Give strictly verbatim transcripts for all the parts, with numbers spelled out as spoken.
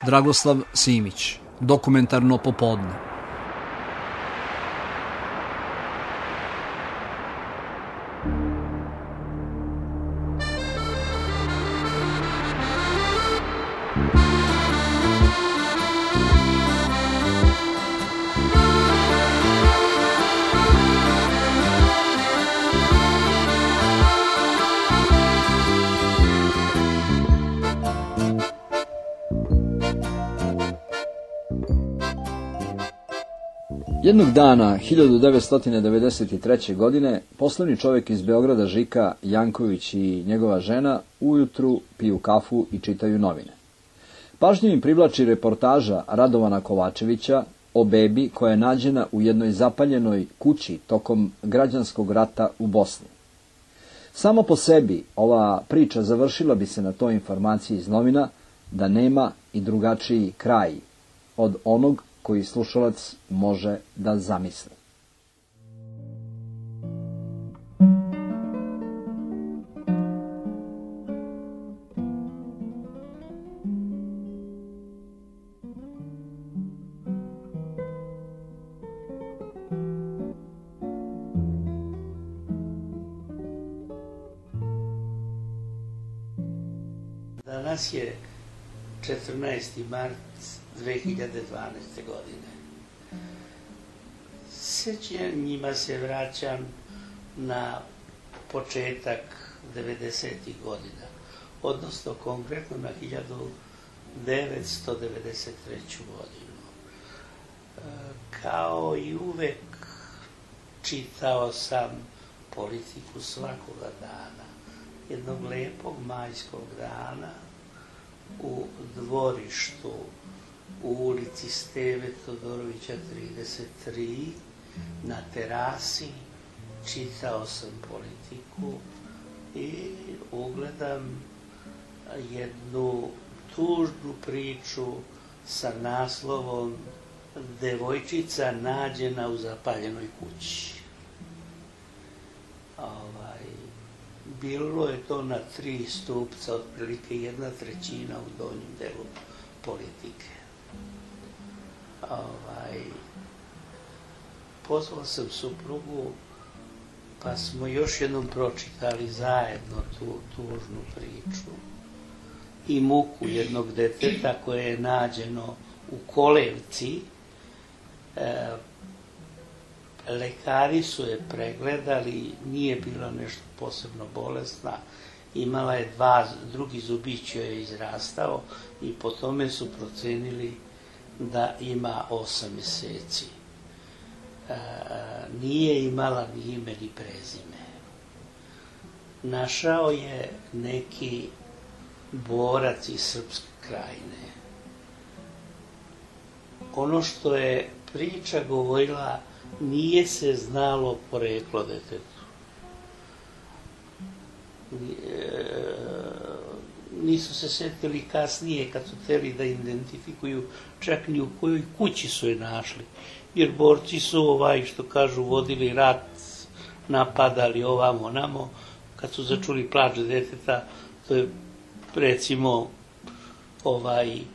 Dragoslav Simić, Dokumentarno popodne. Jednog dana, hiljadu devetsto devedeset treće. godine, poslovni čovjek iz Beograda Žika Janković i njegova žena ujutru piju kafu i čitaju novine. Pažnju im privlači reportaža Radovana Kovačevića o bebi koja je nađena u jednoj zapaljenoj kući tokom građanskog rata u Bosni. Samo po sebi ova priča završila bi se na toj informaciji iz novina da nema i drugačiji kraj od onog koji slušalac može da zamisli. Danas je četrnaesti mart dve hiljade dvanaeste. godine. Sjećanjima se vraćam na početak devedesetih godina, odnosno konkretno na hiljadu devetsto devedeset treću. godinu. Kao i uvek čitao sam politiku svakoga dana. Jednog lepog majskog dana u dvorištu u ulici Steve Todorovića trideset tri na terasi čitao sam politiku i ugledam jednu tužnu priču sa naslovom Devojčica nađena u zapaljenoj kući. Ovaj, bilo je to na tri stupca, otprilike jedna trećina u donjem delu politike. Ovaj, pozvao sam suprugu, pa smo još jednom pročitali zajedno tu tužnu priču i muku jednog deteta koje je nađeno u kolevci. E, lekari su je pregledali, nije bila nešto posebno bolesna, imala je dva, drugi zubić joj je izrastao i po tome su procenili da ima osam mjeseci. E, nije imala ni ime ni prezime. Našao je neki borac iz Srpske Krajine. Ono što je priča govorila, nije se znalo poreklo detetu. Nisu se setili kasnije kad su htjeli da identifikuju čak ni u kojoj kući su je našli. Jer borci su, ovaj, što kažu, vodili rat, napadali ovamo, onamo. Kad su začuli plač deteta, to je recimo ovaj, e,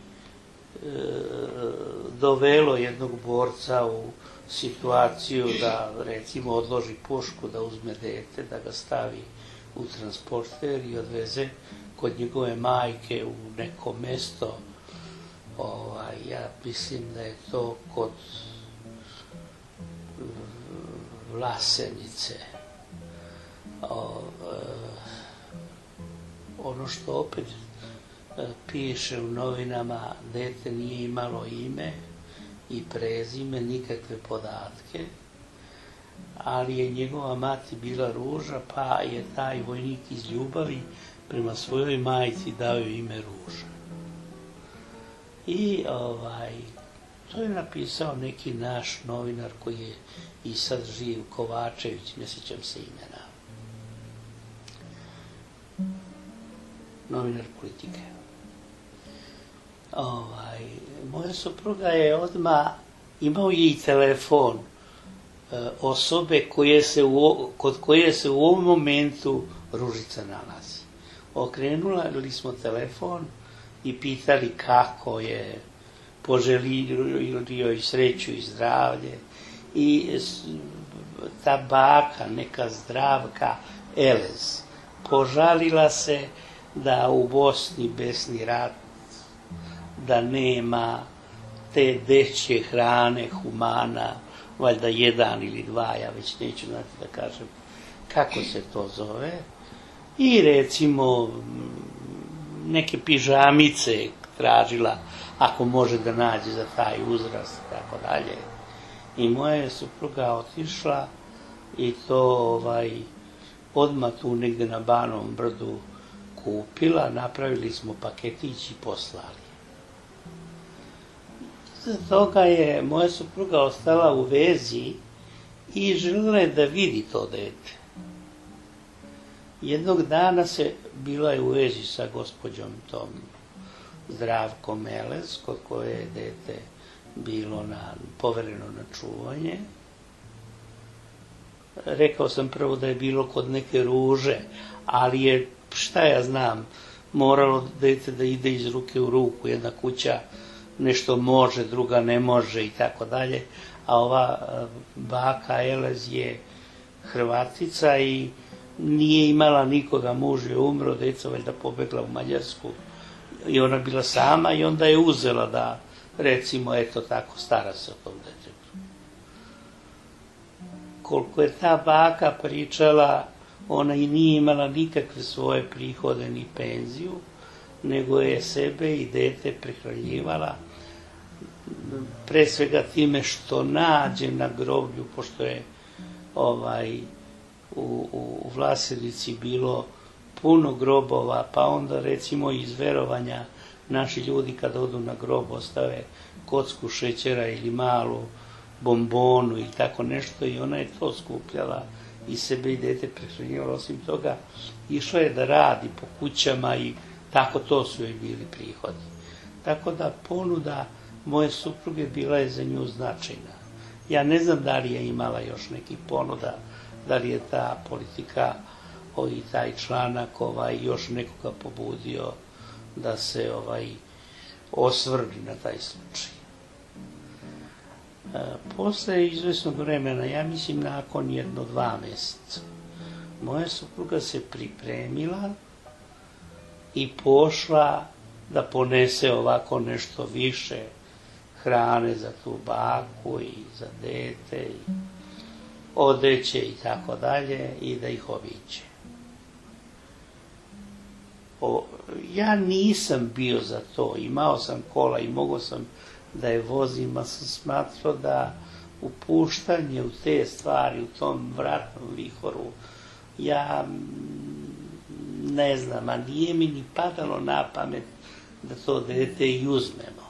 dovelo jednog borca u situaciju da recimo odloži pušku, da uzme dete, da ga stavi u transporter i odveze kod njegove majke u neko mesto. Ovaj, ja mislim da je to kod Vlasenice. O, e, ono što opet e, piše u novinama, dete nije imalo ime i prezime, nikakve podatke, ali je njegova mati bila Ruža, pa je taj vojnik iz ljubavi prema svojoj majci dao joj ime Ruža. I ovaj, to je napisao neki naš novinar koji je i sad živ, Kovačević, ne sjećam se imena. Novinar politike. Ovaj, moja supruga je odmah, imao je i telefon e, osobe koje se u, kod koje se u ovom momentu Ružica nalazi. Okrenuli smo telefon, i pitali kako je, poželio joj sreću i zdravlje. I ta baka, neka Zdravka Elez, požalila se da u Bosni besni rat, da nema te dečje hrane, humana, valjda jedan ili dva, ja već neću znati da kažem kako se to zove, i recimo neke pižamice tražila, ako može da nađe za taj uzrast i tako dalje. I moja je supruga otišla i to ovaj, odmah tu negde na Banovom brdu kupila, napravili smo paketić i poslali. Za toga je moja supruga ostala u vezi i željela je da vidi to dete. Jednog dana se bila je u vezi sa gospođom tom Zdravkom Elez, kod koje je dete bilo na, povereno na čuvanje. Rekao sam prvo da je bilo kod neke Ruže, ali je, šta ja znam, moralo dete da ide iz ruke u ruku. Jedna kuća nešto može, druga ne može i tako dalje. A ova baka Elez je Hrvatica i nije imala nikoga, muž je umro, deca valjda pobegla u Mađarsku i ona bila sama i onda je uzela da, recimo, eto tako, stara se o tom detetu. Koliko je ta baka pričala, ona i nije imala nikakve svoje prihode ni penziju, nego je sebe i dete prehranjivala, pre svega time što nađe na groblju, pošto je ovaj, u, u Vlasenici bilo puno grobova, pa onda recimo iz verovanja naši ljudi kada odu na grob ostave kocku šećera ili malu bombonu i tako nešto, i ona je to skupljala i sebe i dete prehranjivala. Osim toga, išla je da radi po kućama i tako, to su joj bili prihodi. Tako da ponuda moje supruge bila je za nju značajna. Ja ne znam da li je imala još neki ponuda, da li je ta politika i taj članak ovaj, još nekoga pobudio da se ovaj, osvrni na taj slučaj. E, posle izvesnog vremena, ja mislim nakon jedno dva meseca, moja supruga se pripremila i pošla da ponese ovako nešto više hrane za tu baku i za dete i odeće i tako dalje i da ih obiđe. O, ja nisam bio za to, imao sam kola i mogao sam da je vozim, a sam smatrao da upuštanje u te stvari, u tom vratnom vihoru, ja ne znam, a nije mi ni padalo na pamet da to dete i uzmemo.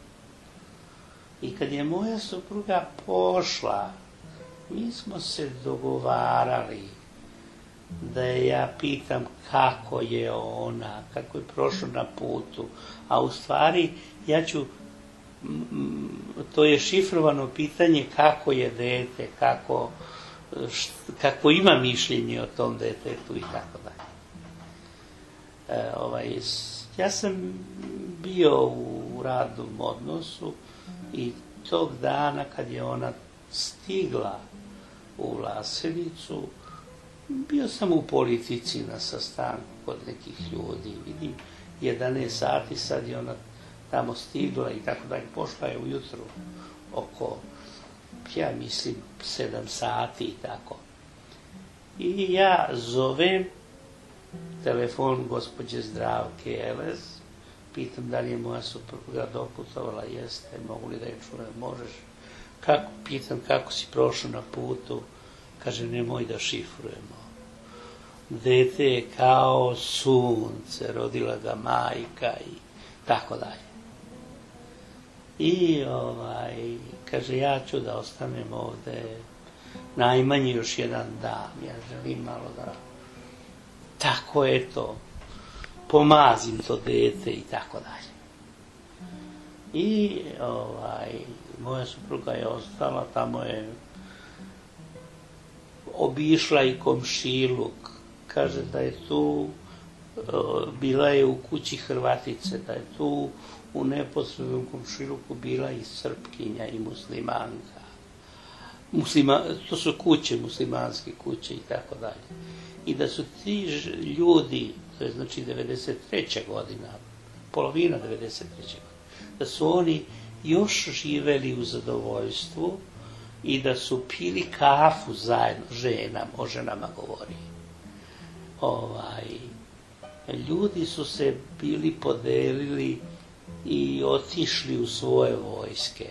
I kad je moja supruga pošla, mi smo se dogovarali da je ja pitam kako je ona, kako je prošla na putu, a u stvari ja ću, to je šifrovano pitanje kako je dete, kako, kako ima mišljenje o tom detetu i tako dalje. E, ovaj, ja sam bio u radnom odnosu i tog dana kad je ona stigla u Vlasenicu, bio sam u politici na sastanku kod nekih ljudi. Vidim, jedanaest sati, sad je ona tamo stigla i tako dalje. Pošla je ujutru oko, ja mislim, sedam sati i tako. I ja zovem telefon gospođe Zdravke Elez, pitam da li je moja supruga doputovala, jeste, mogu li da je čujem, možeš. Kako, pitam kako si prošao na putu, kaže nemoj da šifrujemo. Dete je kao sunce, rodila ga majka i tako dalje. I ovaj, kaže ja ću da ostanem ovde najmanje još jedan dan, ja želim malo da tako eto pomazim to dete i tako dalje. I ovaj, moja supruga je ostala, tamo je obišla i komšiluk, kaže da je tu bila je u kući Hrvatice, da je tu u neposrednom komšiluku bila i Srpkinja i muslimanka. Muslima, to su kuće, muslimanske kuće i tako dalje. I da su ti ljudi, to je znači devedeset treća godina, polovina devedeset treće godine, da su oni još živeli u zadovoljstvu i da su pili kafu zajedno, ženama, o ženama govori. Ovaj, ljudi su se bili podelili i otišli u svoje vojske.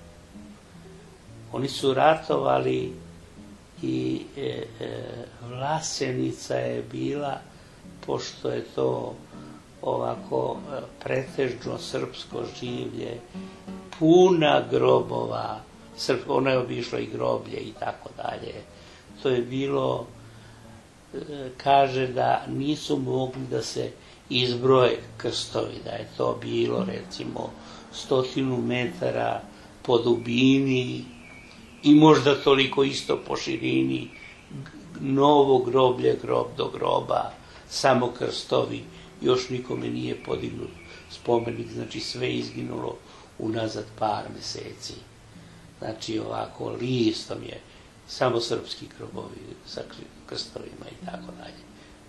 Oni su ratovali i e, e, Vlasenica je bila, pošto je to ovako pretežno srpsko življe, puna grobova, ona je obišla i groblje i tako dalje. To je bilo, kaže da nisu mogli da se izbroje krstovi, da je to bilo recimo stotinu metara po dubini i možda toliko isto po širini, novo groblje, grob do groba, samo krstovi, još nikome nije podignut spomenik, znači sve izginulo unazad par meseci. Znači ovako listom je samo srpski grobovi sa krstovima i tako dalje.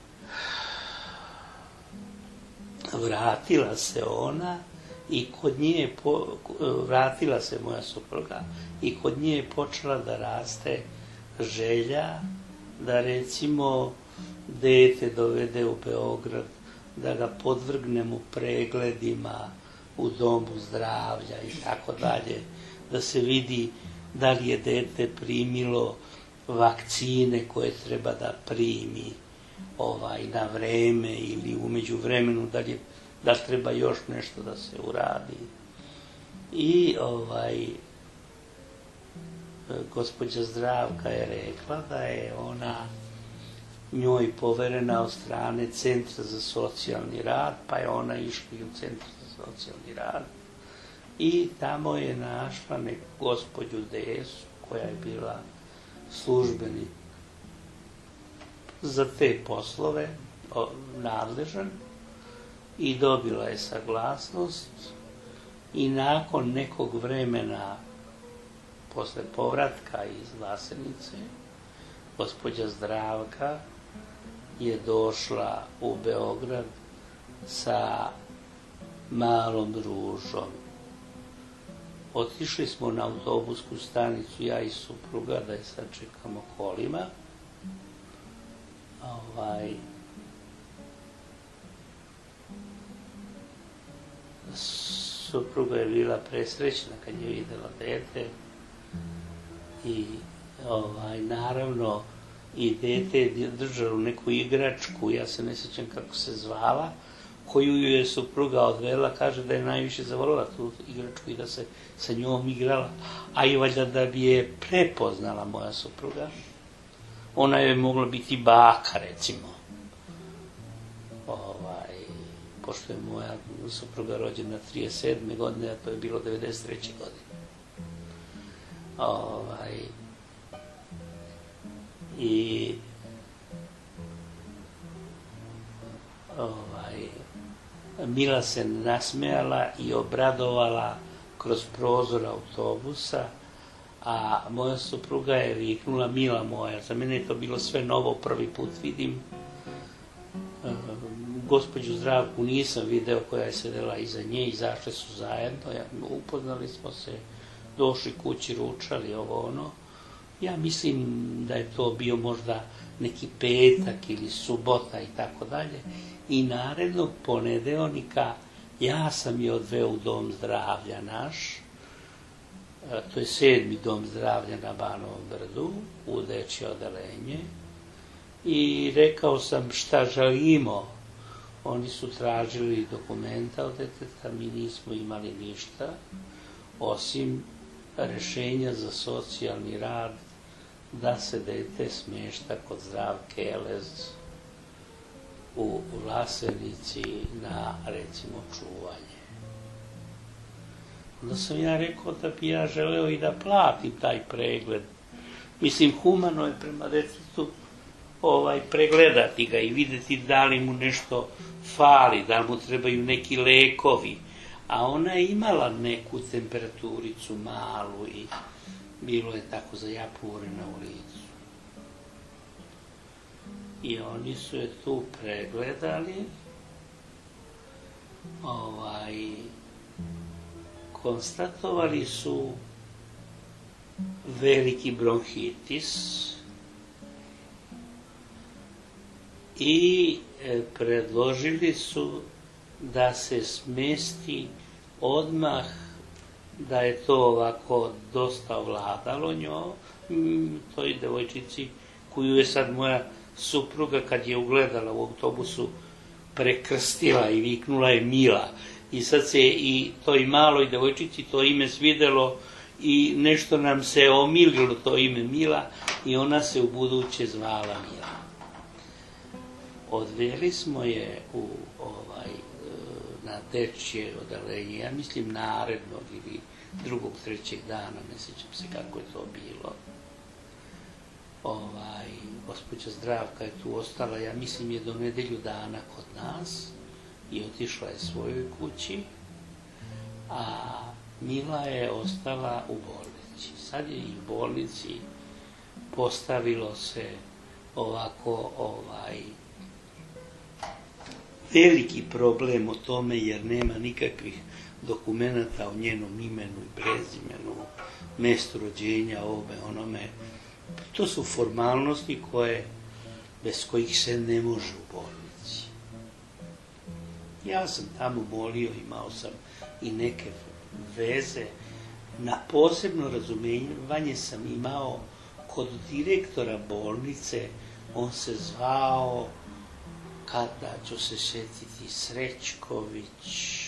Vratila se ona i kod nje je po, vratila se moja supruga i kod nje je počela da raste želja da recimo dete dovede u Beograd, da ga podvrgnemo pregledima u domu zdravlja i tako dalje, da se vidi da li je dete primilo vakcine koje treba da primi ovaj, na vreme ili umeđu vremenu, da li, da li treba još nešto da se uradi. I ovaj, gospođa Zdravka je rekla da je ona njoj poverena od strane Centra za socijalni rad, pa je ona išla i u Centar za socijalni rad i tamo je našla neku gospođu Desu koja je bila službenik za te poslove, nadležan, i dobila je saglasnost i nakon nekog vremena posle povratka iz Vlasenice gospođa Zdravka je došla u Beograd sa malom Ružom. Otišli smo na autobusku stanicu, ja i supruga, da je sačekamo kolima. Ovaj, supruga je bila presrećna kad je videla dete i ovaj, naravno i dete je držalo neku igračku, ja se ne sjećam kako se zvala, koju ju je supruga odvela, kaže da je najviše zavolila tu igračku i da se sa njom igrala, a i valjda da bi je prepoznala moja supruga. Ona je mogla biti baka, recimo. Ovaj, pošto je moja supruga rođena trideset sedme godine, a to je bilo devedeset treće godine. Ovaj, i ovaj, Mila se nasmejala i obradovala kroz prozor autobusa, a moja supruga je viknula Mila moja. Za mene je to bilo sve novo, prvi put vidim. Gospođu Zdravku nisam video koja je sedela iza nje, izašle su zajedno, upoznali smo se, došli kući, ručali, ovo ono. Ja mislim da je to bio možda neki petak ili subota i tako dalje. I narednog ponedeljnika ja sam je odveo u dom zdravlja naš, to je sedmi dom zdravlja na Banovom Brdu, u dečje odelenje, i rekao sam šta želimo. Oni su tražili dokumenta od deteta, mi nismo imali ništa, osim rešenja za socijalni rad da se dete smješta kod Zdravke Elez u Vlasenici na, recimo, čuvanje. Onda sam ja rekao da bi ja želeo i da platim taj pregled. Mislim, humano je prema detetu ovaj, pregledati ga i vidjeti da li mu nešto fali, da li mu trebaju neki lekovi. A ona je imala neku temperaturicu malu i bilo je tako zajapurena u licu. I oni su je tu pregledali, ovaj, konstatovali su veliki bronhitis i predložili su da se smesti odmah, da je to ovako dosta ovladalo njoj, toj devojčici koju je sad moja supruga kad je ugledala u autobusu prekrstila i viknula je Mila. I sad se i toj maloj devojčici to ime svidelo i nešto nam se omililo to ime Mila i ona se u buduće zvala Mila. Odveli smo je u ovaj, na dečje odeljenje, ja mislim narednog ili drugog, trećeg dana, ne sjećam se kako je to bilo. Ovaj, gospođa Zdravka je tu ostala, ja mislim je do nedelju dana kod nas i otišla je svojoj kući, a Mila je ostala u bolnici. Sad je i u bolnici postavilo se ovako ovaj, veliki problem o tome jer nema nikakvih dokumenata o njenom imenu i prezimenu, mjestu rođenja, ovome, onome. To su formalnosti koje, bez kojih se ne može u bolnici. Ja sam tamo molio, imao sam i neke veze. Na posebno razumijevanje sam imao kod direktora bolnice, on se zvao, kada ću se sjetiti, Srećković,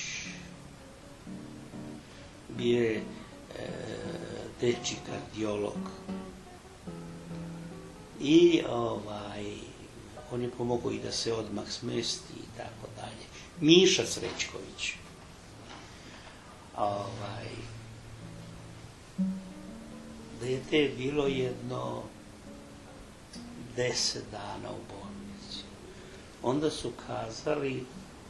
bio je e, dečji kardiolog. I ovaj, on je pomogao i da se odmah smesti i tako dalje. Miša Srećković. Ovaj, dete je bilo jedno deset dana u bolnici. Onda su kazali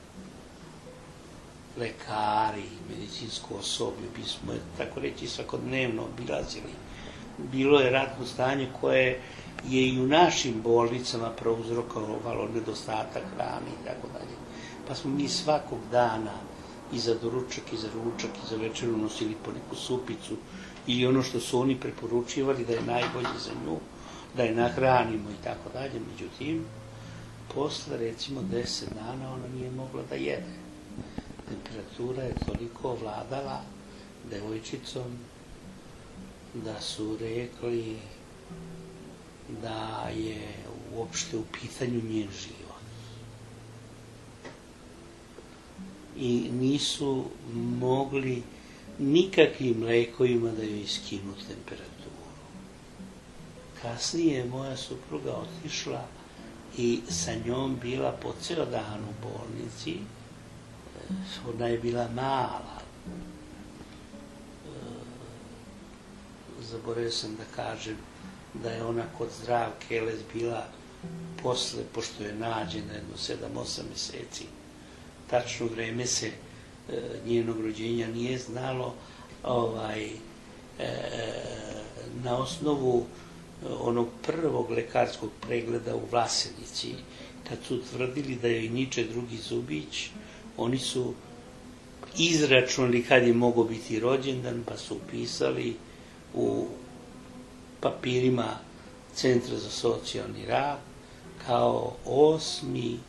lekari, medicinsko osoblje, bismo je, tako reći, svakodnevno obilazili. Bilo je ratno stanje koje je i u našim bolnicama prouzrokovalo nedostatak hrane i tako dalje. Pa smo mi svakog dana i za doručak, i za ručak, i za večeru nosili po neku supicu ili ono što su oni preporučivali da je najbolje za nju, da je nahranimo i tako dalje. Međutim, posle recimo deset dana ona nije mogla da jede. Temperatura je toliko ovladala devojčicom da su rekli da je uopšte u pitanju njen život. I nisu mogli nikakvim lekovima da joj skinu temperaturu. Kasnije je moja supruga otišla i sa njom bila po ceo dan u bolnici. Ona je bila mala. Zaboravio sam da kažem da je ona kod Zdravke Elez bila posle, pošto je nađena jedno sedam osam meseci. Tačno vreme se e, njenog rođenja nije znalo. Ovaj, e, na osnovu onog prvog lekarskog pregleda u Vlasenici, kad su tvrdili da je Niče drugi zubić, oni su izračunali kad je mogao biti rođendan, pa su upisali u papirima Centra za socijalni rad kao osmi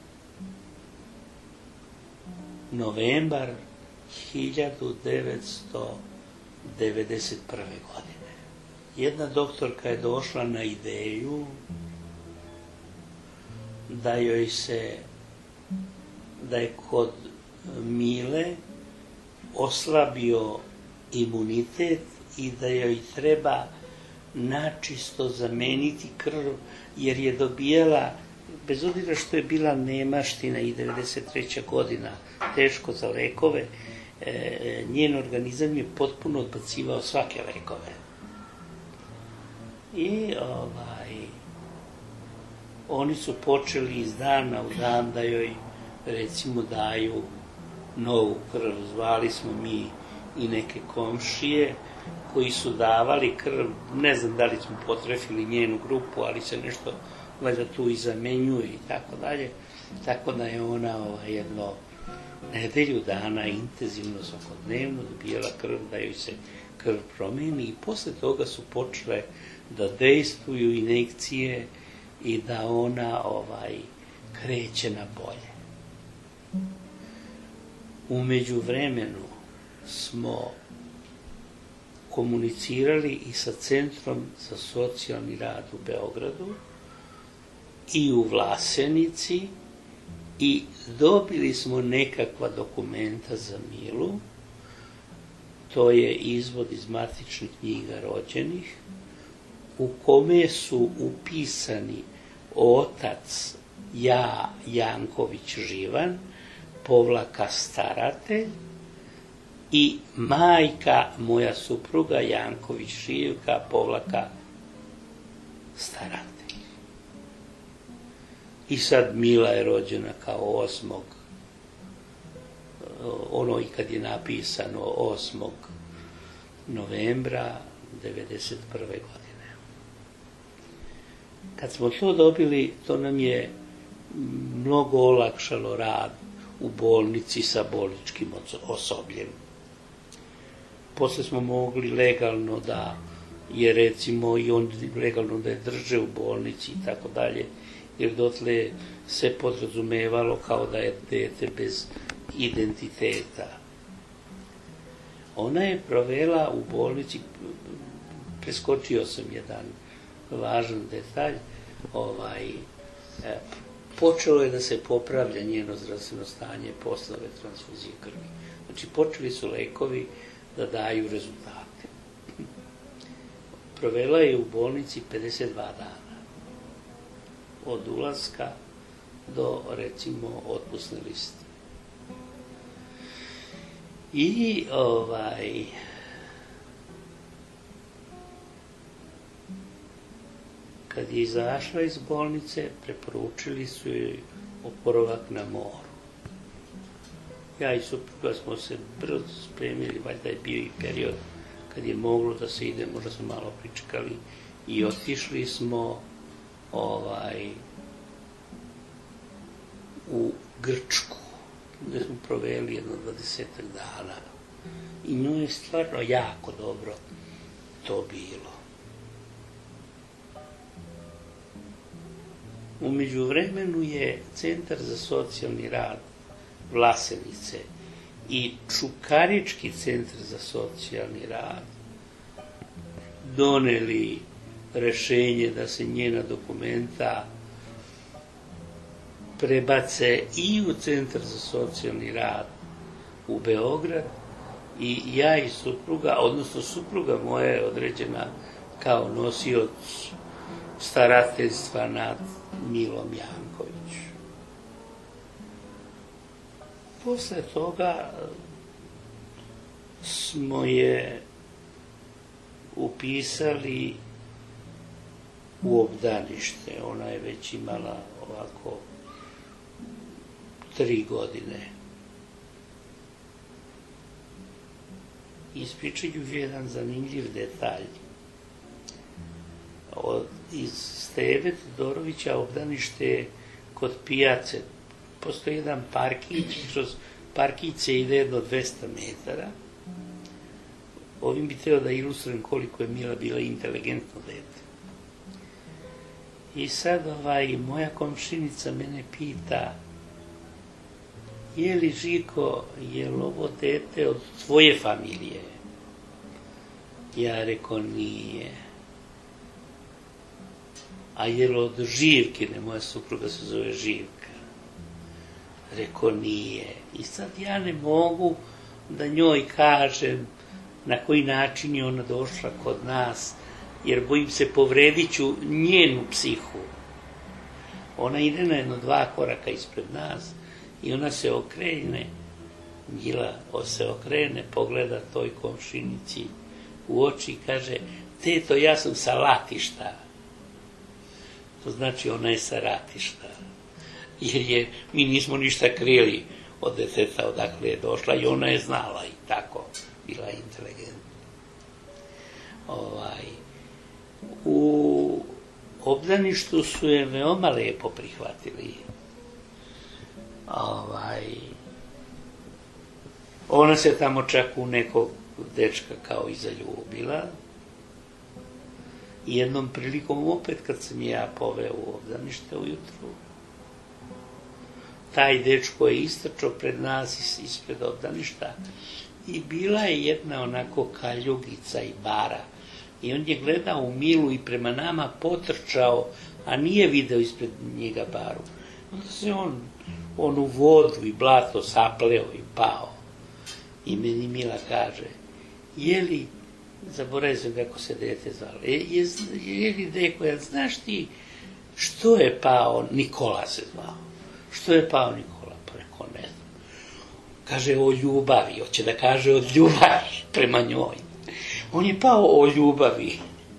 novembar hiljadu devetsto devedeset prve. godine. Jedna doktorka je došla na ideju da joj se, da je kod Mile oslabio imunitet i da joj treba načisto zameniti krv, jer je dobijala, bez obzira što je bila nemaština i devedeset treća godina, teško za lekove, e, njen organizam je potpuno odbacivao svake lekove. I ovaj, oni su počeli iz dana u dan da joj, recimo, daju novu krv. Zvali smo mi i neke komšije koji su davali krv, ne znam da li smo potrefili njenu grupu, ali se nešto valjda tu i zamenjuje i tako dalje. Tako da je ona ovaj, jedno nedelju dana intenzivno svakodnevno dobijala krv, da joj se krv promeni i posle toga su počele da dejstvuju injekcije i da ona ovaj, kreće na bolje. U međuvremenu smo komunicirali i sa Centrom za socijalni rad u Beogradu i u Vlasenici i dobili smo nekakva dokumenta za Milu. To je izvod iz matičnih knjiga rođenih, u kome su upisani otac ja, Janković Živan, povlaka staratelj, i majka moja supruga Janković Živka, povlaka staratelj. I sad Mila je rođena kao osmog, ono i kad je napisano osmog novembra devedeset prve godine. Kad smo to dobili, to nam je mnogo olakšalo rad u bolnici sa bolničkim osobljem. Posle smo mogli legalno da je, recimo, i on legalno da je drže u bolnici i tako dalje, jer dotle se podrazumevalo kao da je dete bez identiteta. Ona je provela u bolnici, preskočio sam jedan važan detalj, ovaj, počelo je da se popravlja njeno zdravstveno stanje posle ove transfuzije krvi. Znači, počeli su lekovi da daju rezultate. Provela je u bolnici pedeset dva dana. Od ulaska do, recimo, otpusne liste. I, ovaj, kad je izašla iz bolnice, preporučili su joj oporavak na moru. Ja i supruga smo se brzo spremili, valjda je bio i period kad je moglo da se ide, možda smo malo pričekali i otišli smo ovaj, u Grčku, gde smo proveli jedno dvadesetak dana. I njoj je stvarno jako dobro to bilo. U međuvremenu je Centar za socijalni rad Vlasenice i Čukarički centar za socijalni rad doneli rešenje da se njena dokumenta prebace i u Centar za socijalni rad u Beograd i ja i supruga, odnosno supruga moja je određena kao nosioc starateljstva nad Milom Janković. Posle toga smo je upisali u obdanište. Ona je već imala ovako tri godine. Ispričat ću jedan zanimljiv detalj. Iz Steve Todorovića obdanište kod pijace. Postoji jedan parkić, kroz parkić se ide jedno dvesta metara. Ovim bi trebao da ilustrujem koliko je Mila bila inteligentno dete. I sad ovaj, moja komšinica mene pita, je li Žiko, je li ovo dete od tvoje familije? Ja rekao, nije. A je li od Živkine, moja supruga se zove Živka? Rekao, nije. I sad ja ne mogu da njoj kažem na koji način je ona došla kod nas, jer bojim se povredit ću njenu psihu. Ona ide na jedno dva koraka ispred nas i ona se okrene, Mila se okrene, pogleda toj komšinici u oči i kaže, teto, ja sam sa Latišta. to znači ona je sa ratišta. Jer je, mi nismo ništa krili od deteta odakle je došla i ona je znala i tako, bila inteligentna. Ovaj, u obdaništu su je veoma lepo prihvatili. Ovaj, ona se tamo čak u nekog dečka kao i zaljubila. I jednom prilikom opet kad sam ja poveo u obdanište ujutru, taj dečko je istrčao pred nas ispred obdaništa i bila je jedna onako kaljugica i bara. I on je gledao u Milu i prema nama potrčao, a nije video ispred njega baru. Onda se on, on u vodu i blato sapleo i pao. I meni Mila kaže, je li, zaboravio sam kako se dete zvalo, je, je, je li deko, ja, znaš ti što je pao, Nikola se zvao, što je pao Nikola, pa rekao, ne znam. Kaže o ljubavi, hoće da kaže od ljubavi prema njoj. On je pao o ljubavi.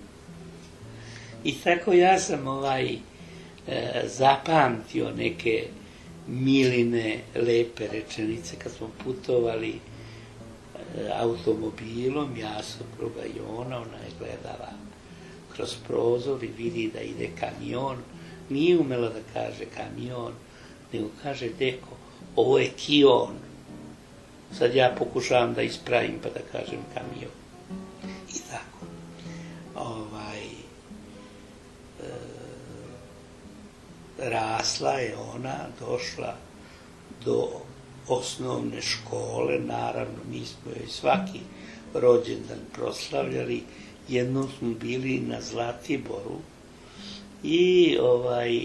I tako ja sam ovaj, e, zapamtio neke Miline lepe rečenice kad smo putovali e, automobilom, ja supruga i ona, ona je gledala kroz prozor i vidi da ide kamion. Nije umela da kaže kamion, nego kaže, deko, ovo je kion. Sad ja pokušavam da ispravim pa da kažem kamion. I tako. Ovaj, e, rasla je ona, došla do osnovne škole, naravno mi smo joj svaki rođendan proslavljali, jednom smo bili na Zlatiboru i ovaj,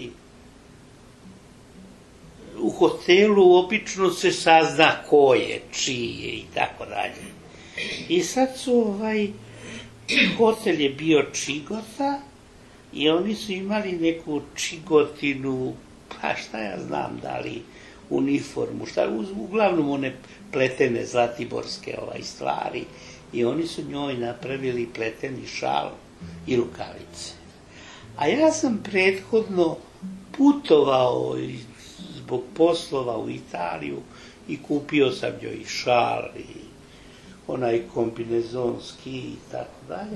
u hotelu obično se sazna ko je, čiji je i tako dalje. I sad su ovaj, hotel je bio Čigota i oni su imali neku Čigotinu, pa šta ja znam, da li uniformu, šta, uglavnom one pletene zlatiborske ovaj, stvari i oni su njoj napravili pleteni šal i rukavice. A ja sam prethodno putovao zbog poslova u Italiju i kupio sam joj i šal i onaj kombinezonski i tako dalje.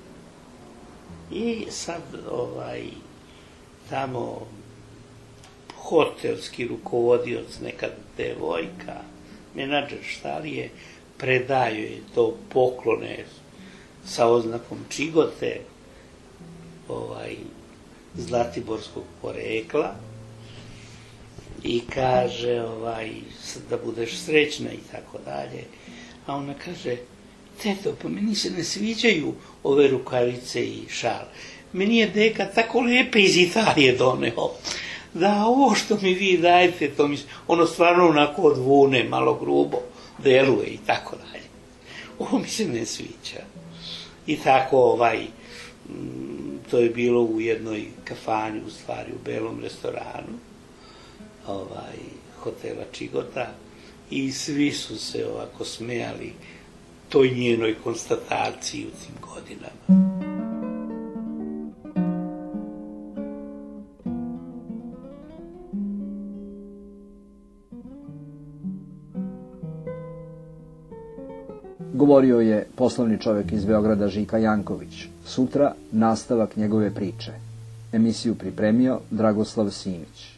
I sad ovaj, tamo hotelski rukovodioc, neka devojka, menadžer šta li je, predaje je to poklone sa oznakom Čigote, ovaj, zlatiborskog porekla i kaže ovaj, da budeš srećna i tako dalje. A ona kaže, teto, pa meni se ne sviđaju ove rukavice i šal. Meni je deka tako lepe iz Italije doneo, da ovo što mi vi dajete, to mi, ono stvarno onako odvune, malo grubo, deluje i tako dalje. Ovo mi se ne sviđa. I tako, ovaj, to je bilo u jednoj kafani, u stvari u belom restoranu, ovaj, hotela Čigota, i svi su se ovako smejali toj njenoj konstataciji u tim godinama. Govorio je poslovni čovjek iz Beograda Žika Janković. Sutra nastavak njegove priče. Emisiju pripremio Dragoslav Simić.